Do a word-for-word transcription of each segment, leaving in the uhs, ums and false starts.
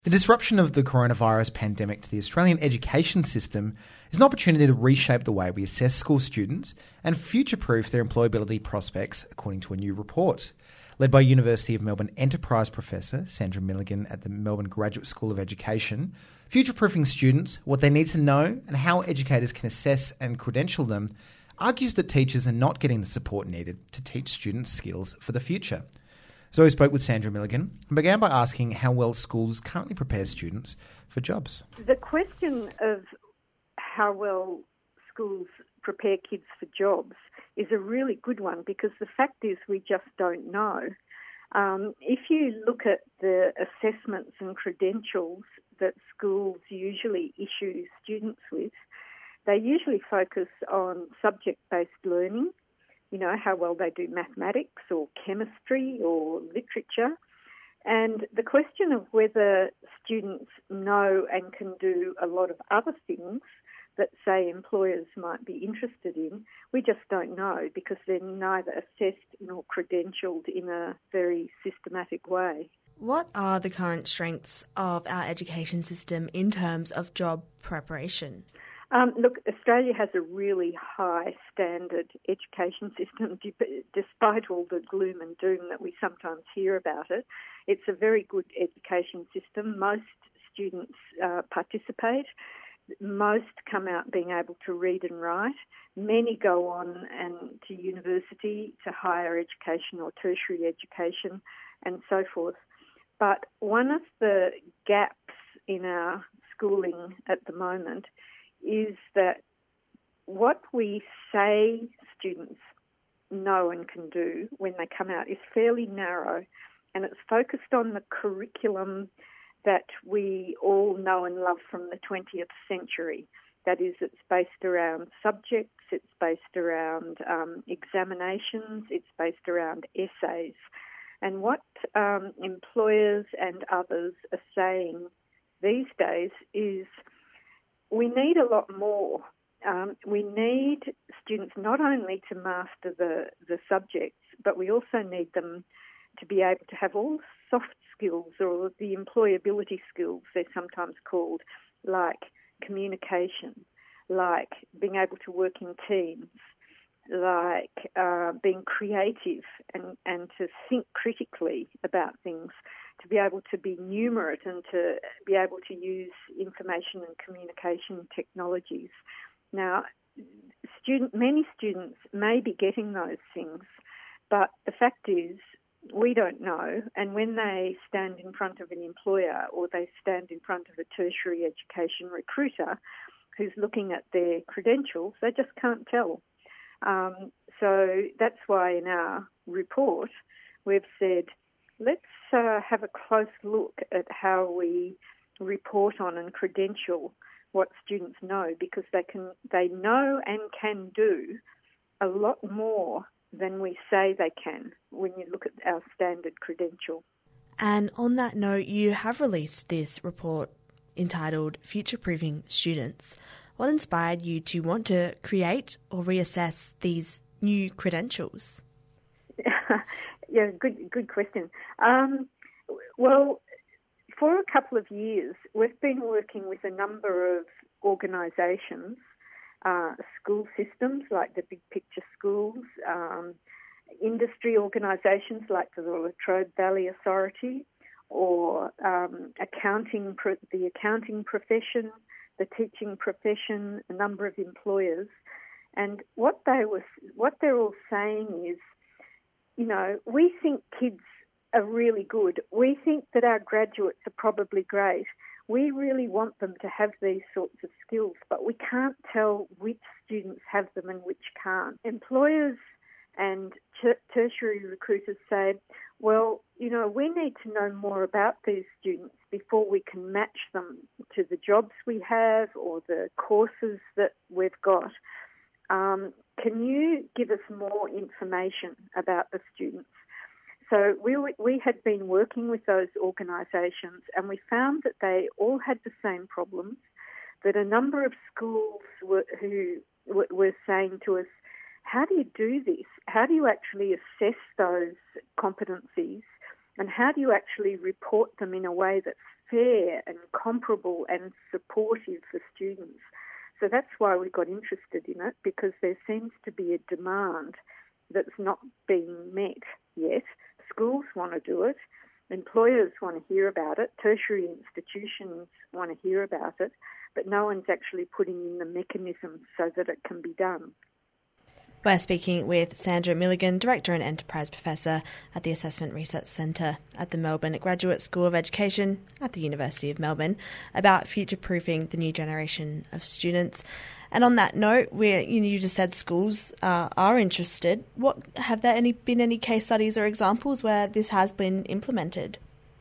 The disruption of the coronavirus pandemic to the Australian education system is an opportunity to reshape the way we assess school students and future-proof their employability prospects, according to a new report. Led by University of Melbourne Enterprise Professor Sandra Milligan at the Melbourne Graduate School of Education, future-proofing students, what they need to know and how educators can assess and credential them, argues that teachers are not getting the support needed to teach students skills for the future. Zoe spoke with Sandra Milligan and began by asking how well schools currently prepare students for jobs. The question of how well schools prepare kids for jobs is a really good one because the fact is we just don't know. Um, if you look at the assessments and credentials that schools usually issue students with, they usually focus on subject-based learning, you know, how well they do mathematics or chemistry or literature. And the question of whether students know and can do a lot of other things that, say, employers might be interested in, we just don't know because they're neither assessed nor credentialed in a very systematic way. What are the current strengths of our education system in terms of job preparation? Um, look, Australia has a really high standard education system, despite all the gloom and doom that we sometimes hear about it. It's a very good education system. Most students uh, participate. Most come out being able to read and write. Many go on and to university, to higher education or tertiary education, and so forth. But one of the gaps in our schooling at the moment is that what we say students know and can do when they come out is fairly narrow, and it's focused on the curriculum that we all know and love from the twentieth century. That is, it's based around subjects, it's based around um, examinations, it's based around essays. And what um, employers and others are saying these days is we need a lot more. Um, we need students not only to master the, the subjects, but we also need them to be able to have all soft skills or the employability skills they're sometimes called, like communication, like being able to work in teams, like uh, being creative and, and to think critically about things, to be able to be numerate and to be able to use information and communication technologies. Now, student, many students may be getting those things, but the fact is we don't know, and when they stand in front of an employer or they stand in front of a tertiary education recruiter who's looking at their credentials, they just can't tell. Um, so that's why in our report we've said, let's uh, have a close look at how we report on and credential what students know, because they can, they know and can do a lot more than we say they can when you look at our standard credential. And on that note, you have released this report entitled Future Proofing Students. What inspired you to want to create or reassess these new credentials? Yeah, good good question. Um, well, for a couple of years, we've been working with a number of organisations, uh, school systems like the Big Picture Schools, um, industry organisations like the La Trobe Valley Authority, or um, accounting, the accounting profession, the teaching profession, a number of employers, and what they were, what they're all saying is, you know, we think kids are really good. We think that our graduates are probably great. We really want them to have these sorts of skills, but we can't tell which students have them and which can't. Employers and ter- tertiary recruiters say, well, you know, we need to know more about these students before we can match them to the jobs we have or the courses that we've got. Um, can you give us more information about the students? So we we had been working with those organisations, and we found that they all had the same problems, that a number of schools were, who were saying to us, how do you do this? How do you actually assess those competencies, and how do you actually report them in a way that's fair and comparable and supportive for students. So that's why we got interested in it, because there seems to be a demand that's not being met yet. Schools want to do it. Employers want to hear about it. Tertiary institutions want to hear about it. But no one's actually putting in the mechanisms so that it can be done. We're speaking with Sandra Milligan, Director and Enterprise Professor at the Assessment Research Centre at the Melbourne Graduate School of Education at the University of Melbourne, about future-proofing the new generation of students. And on that note, where you, know, you just said schools uh, are interested. What have there any been any case studies or examples where this has been implemented?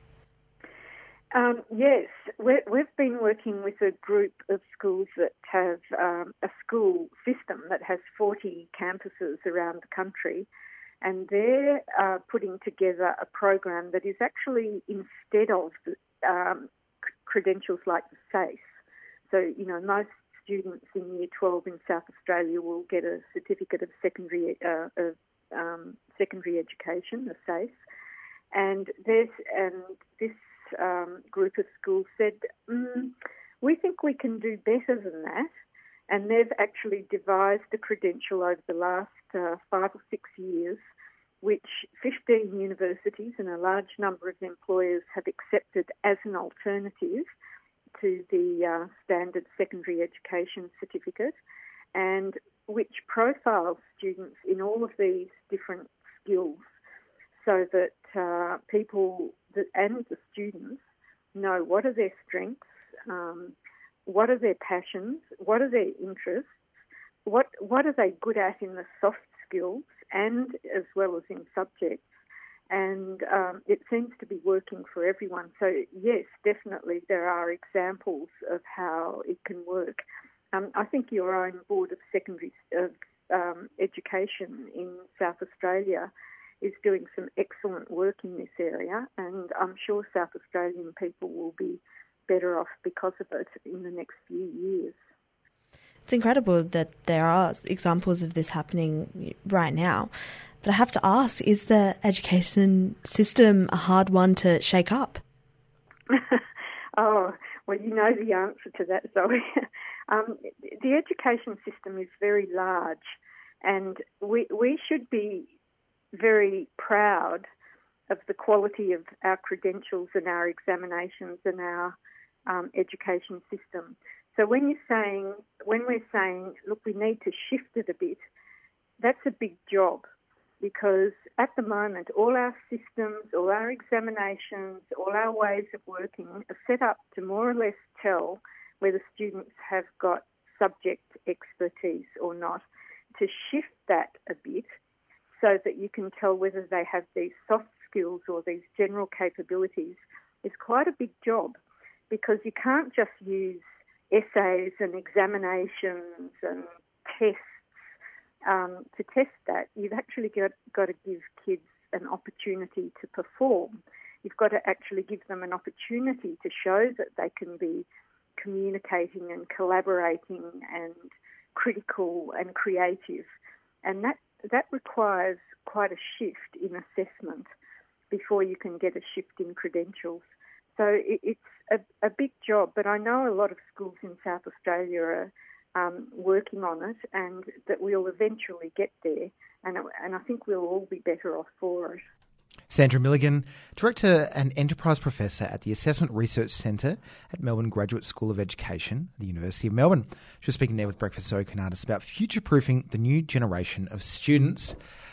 Um, yes, we're, we've been working with a group of schools that have um, a school system that has forty campuses around the country, and they're uh, putting together a program that is actually, instead of um, credentials like the SACE. So, you know, most students in Year twelve in South Australia will get a certificate of secondary uh, of um, secondary education, a SACE, and there's and this. Um, group of schools said, mm, we think we can do better than that, and they've actually devised a credential over the last uh, five or six years, which fifteen universities and a large number of employers have accepted as an alternative to the uh, standard secondary education certificate, and which profiles students in all of these different skills so that uh, people that, and the students know what are their strengths, um, what are their passions, what are their interests, what what are they good at in the soft skills and as well as in subjects. And um, it seems to be working for everyone. So, yes, definitely there are examples of how it can work. Um, I think your own Board of Secondary of um, Education in South Australia is doing some excellent work in this area, and I'm sure South Australian people will be better off because of it in the next few years. It's incredible that there are examples of this happening right now. But I have to ask, is the education system a hard one to shake up? Oh, well, you know the answer to that, Zoe. um, the education system is very large, and we we should be very proud of the quality of our credentials and our examinations and our um, education system. So when you're saying, when we're saying, look, we need to shift it a bit, that's a big job, because at the moment all our systems, all our examinations, all our ways of working are set up to more or less tell whether students have got subject expertise or not. To shift that a bit, so that you can tell whether they have these soft skills or these general capabilities, is quite a big job, because you can't just use essays and examinations and tests um, to test that. You've actually got, got to give kids an opportunity to perform. You've got to actually give them an opportunity to show that they can be communicating and collaborating and critical and creative. And that That requires quite a shift in assessment before you can get a shift in credentials. So it, it's a, a big job, but I know a lot of schools in South Australia are um, working on it, and that we'll eventually get there, and, and I think we'll all be better off for it. Sandra Milligan, Director and Enterprise Professor at the Assessment Research Centre at Melbourne Graduate School of Education at the University of Melbourne. She was speaking there with Breakfast Zoe Kanatis about future-proofing the new generation of students.